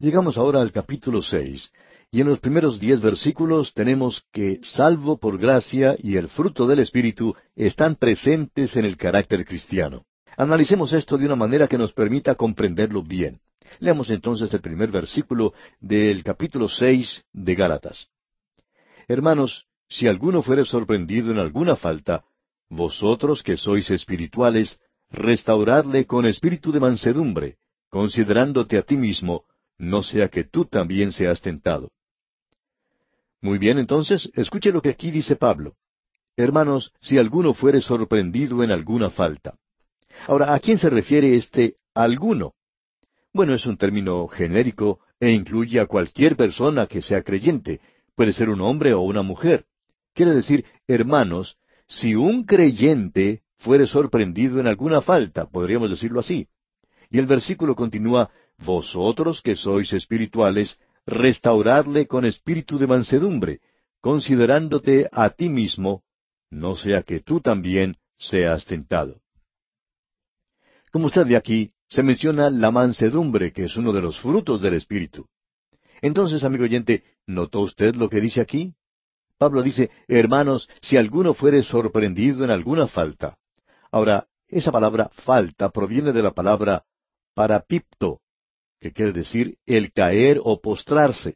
Llegamos ahora al capítulo 6, y en los primeros 10 versículos tenemos que salvo por gracia y el fruto del Espíritu están presentes en el carácter cristiano. Analicemos esto de una manera que nos permita comprenderlo bien. Leamos entonces el primer versículo del capítulo 6 de Gálatas. Hermanos, si alguno fuere sorprendido en alguna falta, vosotros que sois espirituales, restauradle con espíritu de mansedumbre, considerándote a ti mismo, no sea que tú también seas tentado. Muy bien, entonces, escuche lo que aquí dice Pablo. Hermanos, si alguno fuere sorprendido en alguna falta. Ahora, ¿a quién se refiere este alguno? Bueno, es un término genérico e incluye a cualquier persona que sea creyente. Puede ser un hombre o una mujer. Quiere decir, hermanos, si un creyente fuere sorprendido en alguna falta, podríamos decirlo así. Y el versículo continúa, vosotros que sois espirituales, restauradle con espíritu de mansedumbre, considerándote a ti mismo, no sea que tú también seas tentado. Como usted ve aquí, se menciona la mansedumbre, que es uno de los frutos del Espíritu. Entonces, amigo oyente, ¿notó usted lo que dice aquí? Pablo dice, hermanos, si alguno fuere sorprendido en alguna falta. Ahora, esa palabra falta proviene de la palabra parapipto, que quiere decir el caer o postrarse.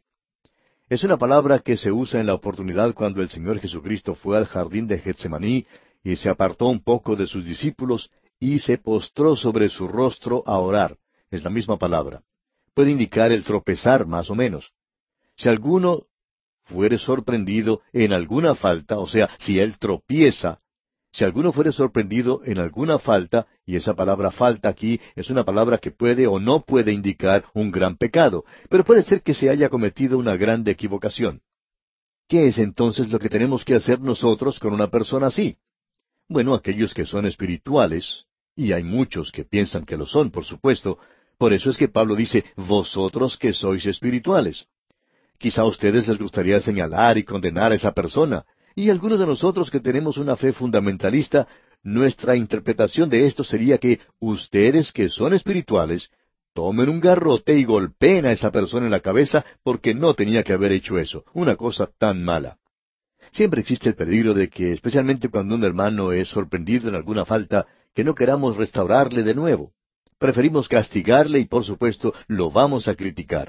Es una palabra que se usa en la oportunidad cuando el Señor Jesucristo fue al jardín de Getsemaní y se apartó un poco de sus discípulos y se postró sobre su rostro a orar. Es la misma palabra. Puede indicar el tropezar, más o menos. Si alguno fuere sorprendido en alguna falta, o sea, si él tropieza, si alguno fuere sorprendido en alguna falta, y esa palabra falta aquí es una palabra que puede o no puede indicar un gran pecado, pero puede ser que se haya cometido una grande equivocación. ¿Qué es entonces lo que tenemos que hacer nosotros con una persona así? Bueno, aquellos que son espirituales, y hay muchos que piensan que lo son, por supuesto, por eso es que Pablo dice, vosotros que sois espirituales. Quizá a ustedes les gustaría señalar y condenar a esa persona, y algunos de nosotros que tenemos una fe fundamentalista, nuestra interpretación de esto sería que ustedes que son espirituales, tomen un garrote y golpeen a esa persona en la cabeza porque no tenía que haber hecho eso, una cosa tan mala. Siempre existe el peligro de que, especialmente cuando un hermano es sorprendido en alguna falta, que no queramos restaurarle de nuevo. Preferimos castigarle y, por supuesto, lo vamos a criticar.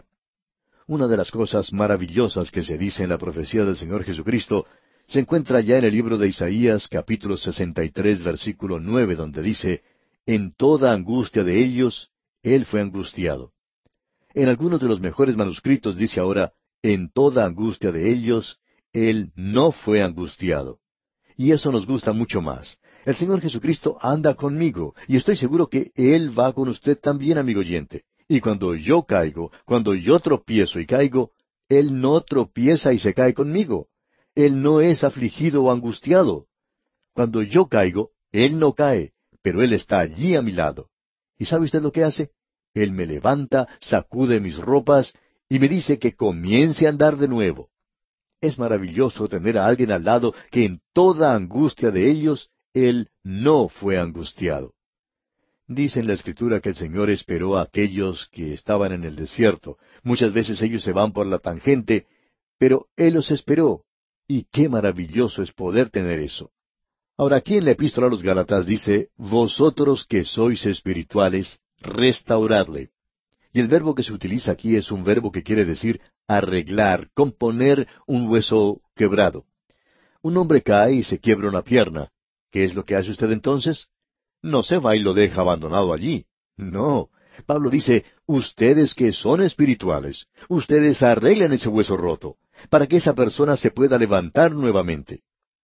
Una de las cosas maravillosas que se dice en la profecía del Señor Jesucristo se encuentra ya en el libro de Isaías, capítulo 63, versículo 9, donde dice, en toda angustia de ellos, Él fue angustiado. En algunos de los mejores manuscritos dice ahora, en toda angustia de ellos, Él no fue angustiado. Y eso nos gusta mucho más. El Señor Jesucristo anda conmigo, y estoy seguro que Él va con usted también, amigo oyente. Y cuando yo caigo, cuando yo tropiezo y caigo, Él no tropieza y se cae conmigo. Él no es afligido o angustiado. Cuando yo caigo, Él no cae, pero Él está allí a mi lado. ¿Y sabe usted lo que hace? Él me levanta, sacude mis ropas y me dice que comience a andar de nuevo. Es maravilloso tener a alguien al lado que en toda angustia de ellos, Él no fue angustiado. Dice en la Escritura que el Señor esperó a aquellos que estaban en el desierto. Muchas veces ellos se van por la tangente, pero Él los esperó. Y qué maravilloso es poder tener eso. Ahora, aquí en la Epístola a los Gálatas dice, vosotros que sois espirituales, restauradle. Y el verbo que se utiliza aquí es un verbo que quiere decir arreglar, componer un hueso quebrado. Un hombre cae y se quiebra una pierna. ¿Qué es lo que hace usted entonces? No se va y lo deja abandonado allí. No. Pablo dice, ustedes que son espirituales, ustedes arreglan ese hueso roto, para que esa persona se pueda levantar nuevamente.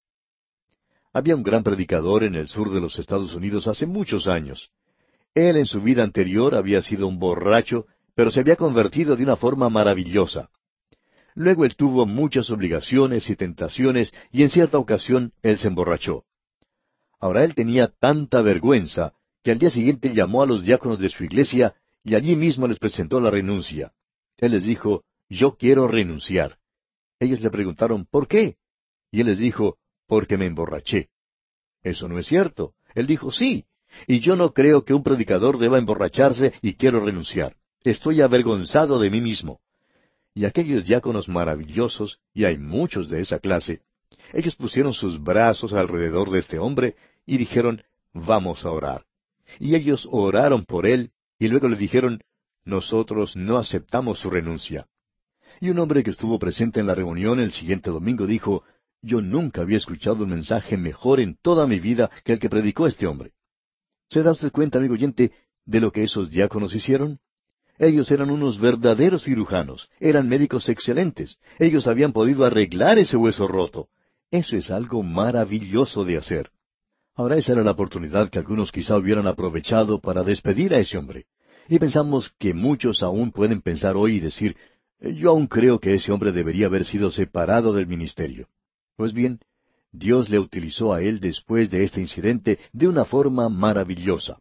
Había un gran predicador en el sur de los Estados Unidos hace muchos años. Él en su vida anterior había sido un borracho, pero se había convertido de una forma maravillosa. Luego él tuvo muchas obligaciones y tentaciones, y en cierta ocasión él se emborrachó. Ahora él tenía tanta vergüenza que al día siguiente llamó a los diáconos de su iglesia y allí mismo les presentó la renuncia. Él les dijo, yo quiero renunciar. Ellos le preguntaron, ¿por qué? Y él les dijo, porque me emborraché. Eso no es cierto. Él dijo, sí, y yo no creo que un predicador deba emborracharse y quiero renunciar. Estoy avergonzado de mí mismo. Y aquellos diáconos maravillosos, y hay muchos de esa clase, ellos pusieron sus brazos alrededor de este hombre y dijeron, vamos a orar. Y ellos oraron por él, y luego le dijeron, nosotros no aceptamos su renuncia. Y un hombre que estuvo presente en la reunión el siguiente domingo dijo, yo nunca había escuchado un mensaje mejor en toda mi vida que el que predicó este hombre. ¿Se da usted cuenta, amigo oyente, de lo que esos diáconos hicieron? Ellos eran unos verdaderos cirujanos, eran médicos excelentes, ellos habían podido arreglar ese hueso roto. Eso es algo maravilloso de hacer. Ahora esa era la oportunidad que algunos quizá hubieran aprovechado para despedir a ese hombre. Y pensamos que muchos aún pueden pensar hoy y decir, yo aún creo que ese hombre debería haber sido separado del ministerio. Pues bien, Dios le utilizó a él después de este incidente de una forma maravillosa.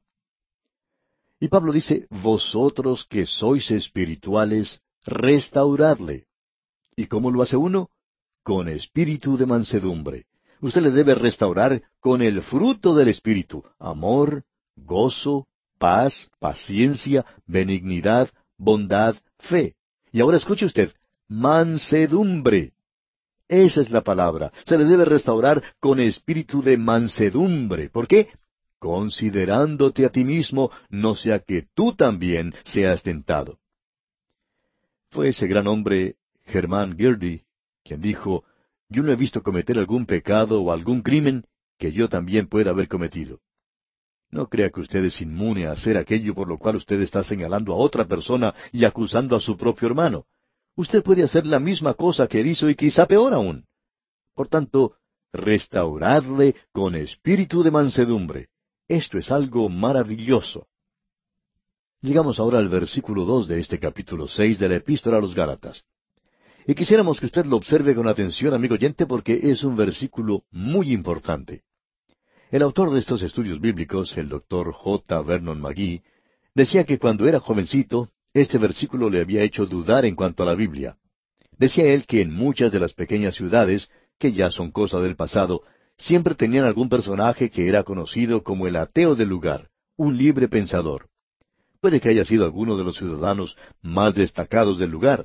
Y Pablo dice, vosotros que sois espirituales, restauradle. ¿Y cómo lo hace uno? Con espíritu de mansedumbre. Usted le debe restaurar con el fruto del Espíritu, amor, gozo, paz, paciencia, benignidad, bondad, fe. Y ahora escuche usted, mansedumbre. Esa es la palabra. Se le debe restaurar con espíritu de mansedumbre. ¿Por qué? Considerándote a ti mismo, no sea que tú también seas tentado. Fue ese gran hombre, Germán Girdy, quien dijo, yo no he visto cometer algún pecado o algún crimen que yo también pueda haber cometido. No crea que usted es inmune a hacer aquello por lo cual usted está señalando a otra persona y acusando a su propio hermano. Usted puede hacer la misma cosa que él hizo y quizá peor aún. Por tanto, restauradle con espíritu de mansedumbre. Esto es algo maravilloso. Llegamos ahora al versículo 2 de este capítulo 6 de la Epístola a los Gálatas. Y quisiéramos que usted lo observe con atención, amigo oyente, porque es un versículo muy importante. El autor de estos estudios bíblicos, el doctor J. Vernon McGee, decía que cuando era jovencito, este versículo le había hecho dudar en cuanto a la Biblia. Decía él que en muchas de las pequeñas ciudades, que ya son cosa del pasado, siempre tenían algún personaje que era conocido como el ateo del lugar, un libre pensador. Puede que haya sido alguno de los ciudadanos más destacados del lugar.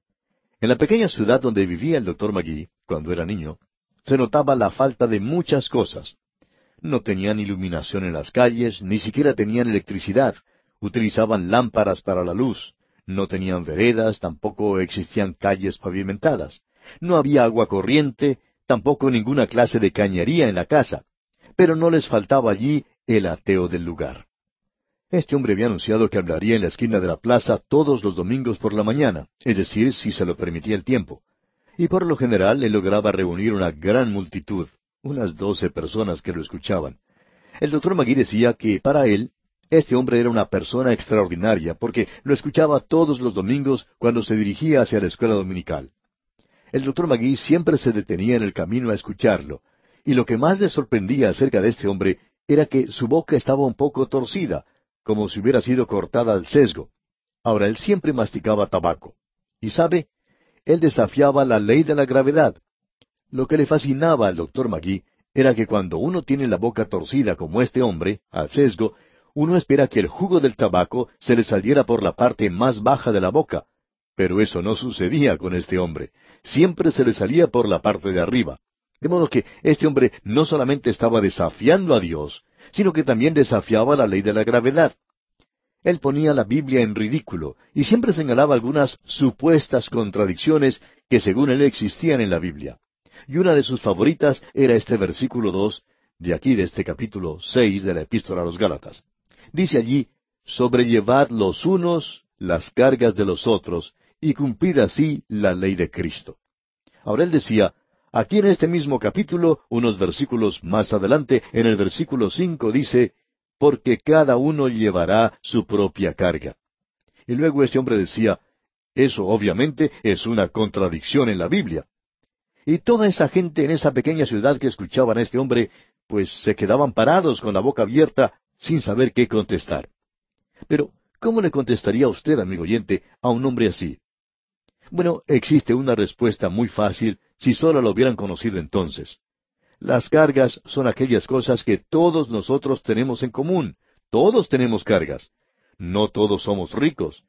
En la pequeña ciudad donde vivía el doctor McGee, cuando era niño, se notaba la falta de muchas cosas. No tenían iluminación en las calles, ni siquiera tenían electricidad. Utilizaban lámparas para la luz. No tenían veredas, tampoco existían calles pavimentadas. No había agua corriente, tampoco ninguna clase de cañería en la casa. Pero no les faltaba allí el ateo del lugar. Este hombre había anunciado que hablaría en la esquina de la plaza todos los domingos por la mañana, es decir, si se lo permitía el tiempo. Y por lo general él lograba reunir una gran multitud, unas 12 personas que lo escuchaban. El doctor McGee decía que para él, este hombre era una persona extraordinaria, porque lo escuchaba todos los domingos cuando se dirigía hacia la escuela dominical. El doctor McGee siempre se detenía en el camino a escucharlo, y lo que más le sorprendía acerca de este hombre era que su boca estaba un poco torcida, como si hubiera sido cortada al sesgo. Ahora, él siempre masticaba tabaco. Y sabe, él desafiaba la ley de la gravedad. Lo que le fascinaba al doctor McGee era que cuando uno tiene la boca torcida como este hombre, al sesgo, uno espera que el jugo del tabaco se le saliera por la parte más baja de la boca. Pero eso no sucedía con este hombre. Siempre se le salía por la parte de arriba. De modo que este hombre no solamente estaba desafiando a Dios, sino que también desafiaba la ley de la gravedad. Él ponía la Biblia en ridículo y siempre señalaba algunas supuestas contradicciones que según él existían en la Biblia. Y una de sus favoritas era este versículo 2, de aquí de este capítulo 6 de la Epístola a los Gálatas. Dice allí, sobrellevad los unos las cargas de los otros, y cumplid así la ley de Cristo. Ahora él decía, aquí en este mismo capítulo, unos versículos más adelante, en el versículo 5 dice, porque cada uno llevará su propia carga. Y luego este hombre decía, eso obviamente es una contradicción en la Biblia. Y toda esa gente en esa pequeña ciudad que escuchaban a este hombre, pues se quedaban parados con la boca abierta, sin saber qué contestar. Pero, ¿cómo le contestaría usted, amigo oyente, a un hombre así? Bueno, existe una respuesta muy fácil si solo lo hubieran conocido entonces. Las cargas son aquellas cosas que todos nosotros tenemos en común. Todos tenemos cargas. No todos somos ricos.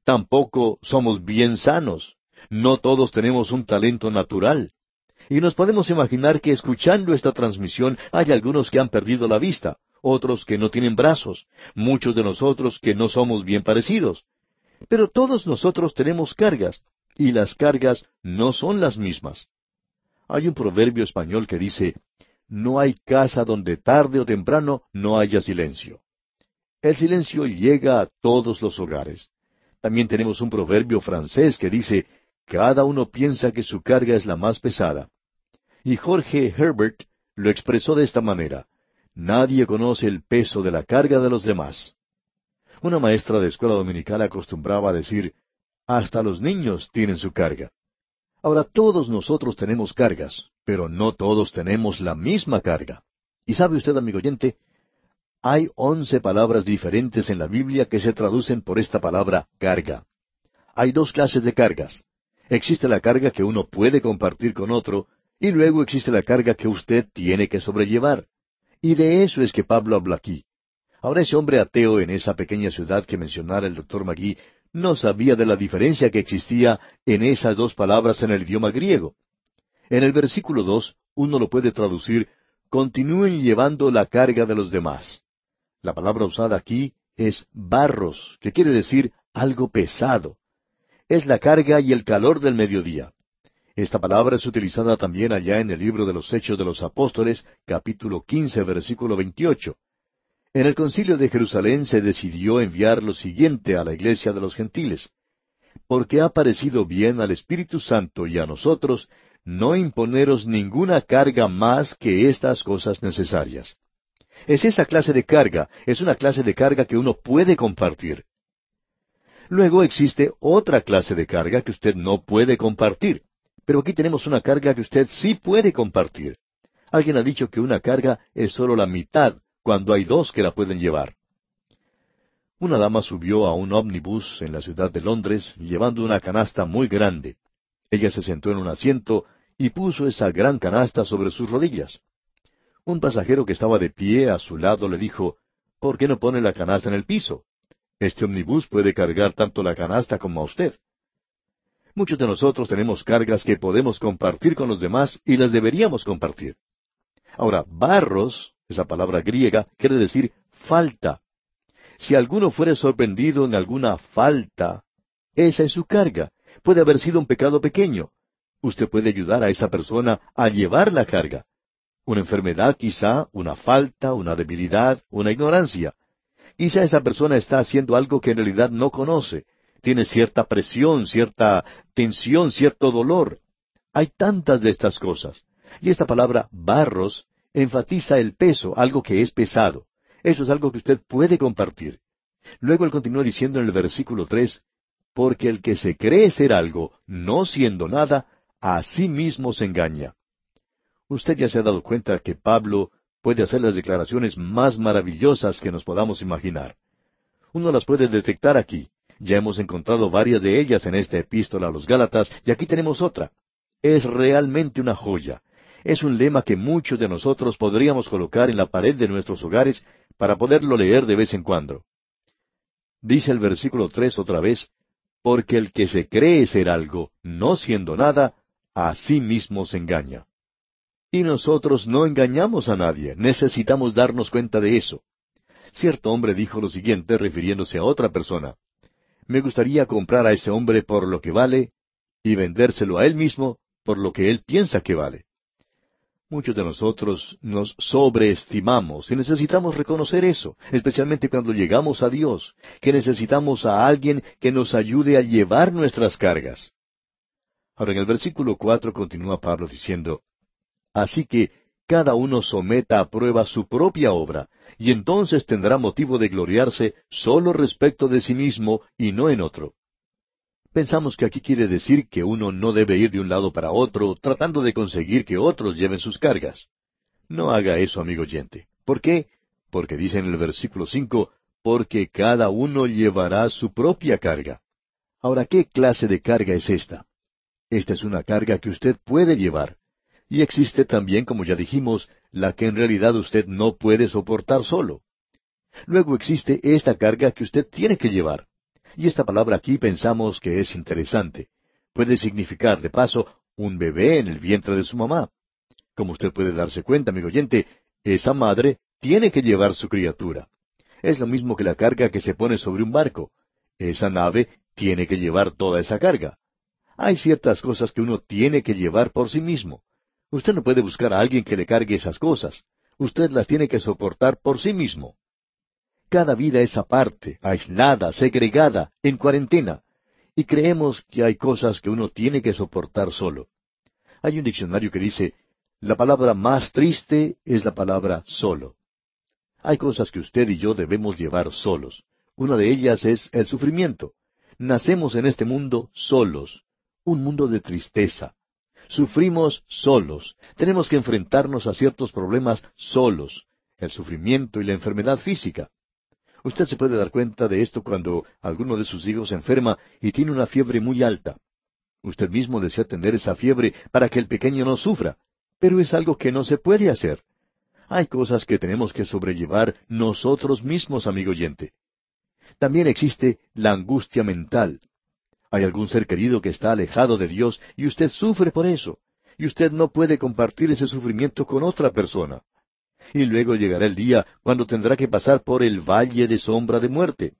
Tampoco somos bien sanos. No todos tenemos un talento natural. Y nos podemos imaginar que escuchando esta transmisión hay algunos que han perdido la vista, otros que no tienen brazos, muchos de nosotros que no somos bien parecidos. Pero todos nosotros tenemos cargas, y las cargas no son las mismas. Hay un proverbio español que dice, no hay casa donde tarde o temprano no haya silencio. El silencio llega a todos los hogares. También tenemos un proverbio francés que dice, cada uno piensa que su carga es la más pesada. Y Jorge Herbert lo expresó de esta manera, nadie conoce el peso de la carga de los demás. Una maestra de escuela dominical acostumbraba a decir, hasta los niños tienen su carga. Ahora todos nosotros tenemos cargas, pero no todos tenemos la misma carga. ¿Y sabe usted, amigo oyente? Hay 11 palabras diferentes en la Biblia que se traducen por esta palabra carga. Hay dos clases de cargas. Existe la carga que uno puede compartir con otro, y luego existe la carga que usted tiene que sobrellevar. Y de eso es que Pablo habla aquí. Ahora ese hombre ateo en esa pequeña ciudad que mencionara el Dr. Magui no sabía de la diferencia que existía en esas dos palabras en el idioma griego. En el versículo 2, uno lo puede traducir, continúen llevando la carga de los demás. La palabra usada aquí es barros, que quiere decir algo pesado. Es la carga y el calor del mediodía. Esta palabra es utilizada también allá en el libro de los Hechos de los Apóstoles, capítulo 15, versículo 28. En el concilio de Jerusalén se decidió enviar lo siguiente a la iglesia de los gentiles. Porque ha parecido bien al Espíritu Santo y a nosotros no imponeros ninguna carga más que estas cosas necesarias. Es esa clase de carga, es una clase de carga que uno puede compartir. Luego existe otra clase de carga que usted no puede compartir. Pero aquí tenemos una carga que usted sí puede compartir. Alguien ha dicho que una carga es solo la mitad, cuando hay dos que la pueden llevar. Una dama subió a un ómnibus en la ciudad de Londres, llevando una canasta muy grande. Ella se sentó en un asiento y puso esa gran canasta sobre sus rodillas. Un pasajero que estaba de pie a su lado le dijo, ¿por qué no pone la canasta en el piso? Este ómnibus puede cargar tanto la canasta como a usted. Muchos de nosotros tenemos cargas que podemos compartir con los demás y las deberíamos compartir. Ahora, barros, esa palabra griega, quiere decir falta. Si alguno fuere sorprendido en alguna falta, esa es su carga. Puede haber sido un pecado pequeño. Usted puede ayudar a esa persona a llevar la carga. Una enfermedad quizá, una falta, una debilidad, una ignorancia. Quizá esa persona está haciendo algo que en realidad no conoce. Tiene cierta presión, cierta tensión, cierto dolor. Hay tantas de estas cosas. Y esta palabra barros enfatiza el peso, algo que es pesado. Eso es algo que usted puede compartir. Luego él continúa diciendo en el versículo 3, porque el que se cree ser algo, no siendo nada, a sí mismo se engaña. Usted ya se ha dado cuenta que Pablo puede hacer las declaraciones más maravillosas que nos podamos imaginar. Uno las puede detectar aquí. Ya hemos encontrado varias de ellas en esta epístola a los Gálatas, y aquí tenemos otra. Es realmente una joya. Es un lema que muchos de nosotros podríamos colocar en la pared de nuestros hogares para poderlo leer de vez en cuando. Dice el versículo 3 otra vez, porque el que se cree ser algo, no siendo nada, a sí mismo se engaña. Y nosotros no engañamos a nadie, necesitamos darnos cuenta de eso. Cierto hombre dijo lo siguiente refiriéndose a otra persona. Me gustaría comprar a ese hombre por lo que vale y vendérselo a él mismo por lo que él piensa que vale. Muchos de nosotros nos sobreestimamos y necesitamos reconocer eso, especialmente cuando llegamos a Dios, que necesitamos a alguien que nos ayude a llevar nuestras cargas. Ahora en el versículo 4 continúa Pablo diciendo, así que cada uno someta a prueba su propia obra, y entonces tendrá motivo de gloriarse solo respecto de sí mismo y no en otro. Pensamos que aquí quiere decir que uno no debe ir de un lado para otro tratando de conseguir que otros lleven sus cargas. No haga eso, amigo oyente. ¿Por qué? Porque dice en el versículo 5, porque cada uno llevará su propia carga. Ahora, ¿qué clase de carga es esta? Esta es una carga que usted puede llevar. Y existe también, como ya dijimos, la que en realidad usted no puede soportar solo. Luego existe esta carga que usted tiene que llevar. Y esta palabra aquí pensamos que es interesante. Puede significar, de paso, un bebé en el vientre de su mamá. Como usted puede darse cuenta, amigo oyente, esa madre tiene que llevar su criatura. Es lo mismo que la carga que se pone sobre un barco. Esa nave tiene que llevar toda esa carga. Hay ciertas cosas que uno tiene que llevar por sí mismo. Usted no puede buscar a alguien que le cargue esas cosas. Usted las tiene que soportar por sí mismo. Cada vida es aparte, aislada, segregada, en cuarentena. Y creemos que hay cosas que uno tiene que soportar solo. Hay un diccionario que dice, la palabra más triste es la palabra solo. Hay cosas que usted y yo debemos llevar solos. Una de ellas es el sufrimiento. Nacemos en este mundo solos, un mundo de tristeza. Sufrimos solos. Tenemos que enfrentarnos a ciertos problemas solos, el sufrimiento y la enfermedad física. Usted se puede dar cuenta de esto cuando alguno de sus hijos se enferma y tiene una fiebre muy alta. Usted mismo desea tener esa fiebre para que el pequeño no sufra, pero es algo que no se puede hacer. Hay cosas que tenemos que sobrellevar nosotros mismos, amigo oyente. También existe la angustia mental. Hay algún ser querido que está alejado de Dios y usted sufre por eso, y usted no puede compartir ese sufrimiento con otra persona. Y luego llegará el día cuando tendrá que pasar por el valle de sombra de muerte.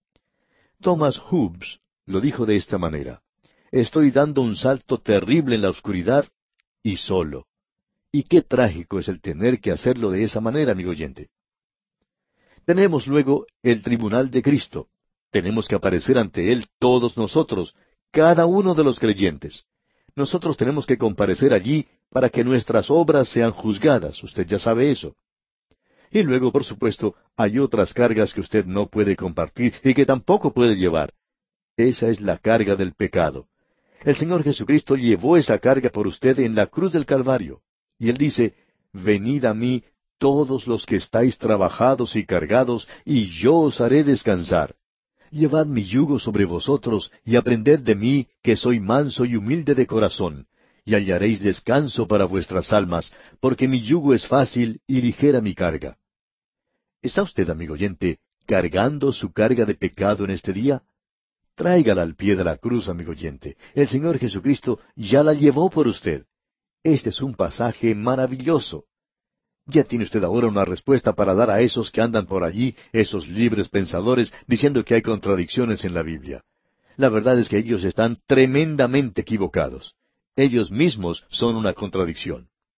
Thomas Hobbes lo dijo de esta manera: estoy dando un salto terrible en la oscuridad y solo. Y qué trágico es el tener que hacerlo de esa manera, amigo oyente. Tenemos luego el tribunal de Cristo. Tenemos que aparecer ante Él todos nosotros, cada uno de los creyentes. Nosotros tenemos que comparecer allí para que nuestras obras sean juzgadas. Usted ya sabe eso. Y luego, por supuesto, hay otras cargas que usted no puede compartir y que tampoco puede llevar. Esa es la carga del pecado. El Señor Jesucristo llevó esa carga por usted en la cruz del Calvario. Y Él dice, venid a mí todos los que estáis trabajados y cargados, y yo os haré descansar. Llevad mi yugo sobre vosotros, y aprended de mí, que soy manso y humilde de corazón, y hallaréis descanso para vuestras almas, porque mi yugo es fácil y ligera mi carga. ¿Está usted, amigo oyente, cargando su carga de pecado en este día? Tráigala al pie de la cruz, amigo oyente. El Señor Jesucristo ya la llevó por usted. Este es un pasaje maravilloso. Ya tiene usted ahora una respuesta para dar a esos que andan por allí, esos libres pensadores, diciendo que hay contradicciones en la Biblia. La verdad es que ellos están tremendamente equivocados. Ellos mismos son una contradicción.